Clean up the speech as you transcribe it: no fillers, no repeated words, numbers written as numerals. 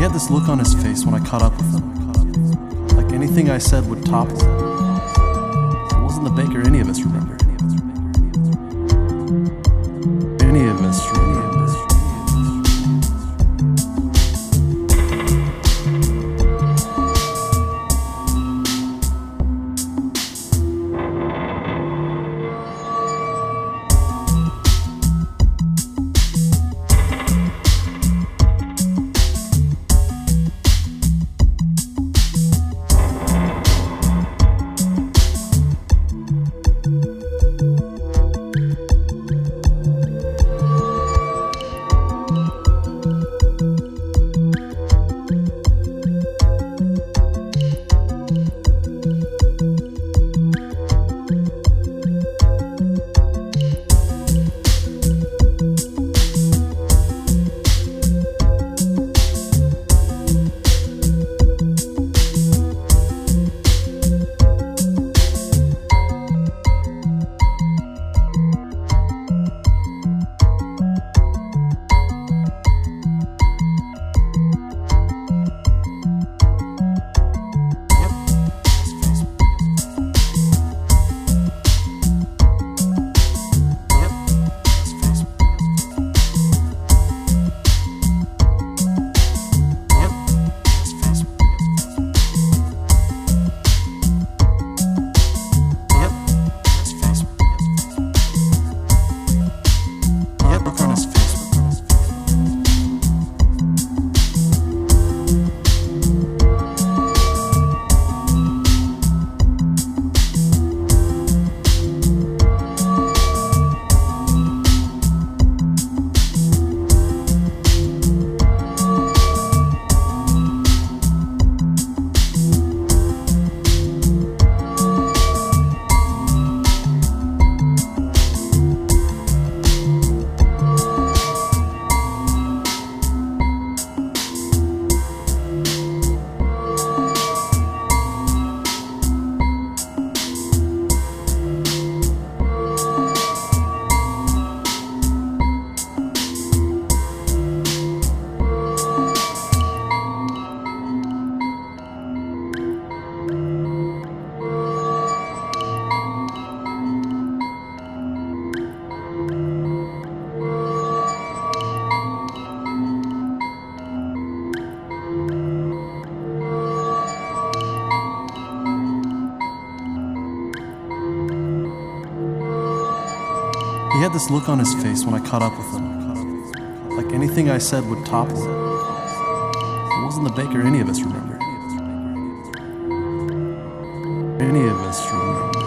He had this look on his face when I caught up with him, like anything I said would topple. It wasn't the baker any of us remember. Any of us remember. He had this look on his face when I caught up with him, like anything I said would topple. It wasn't the baker any of us remember. Any of us remember.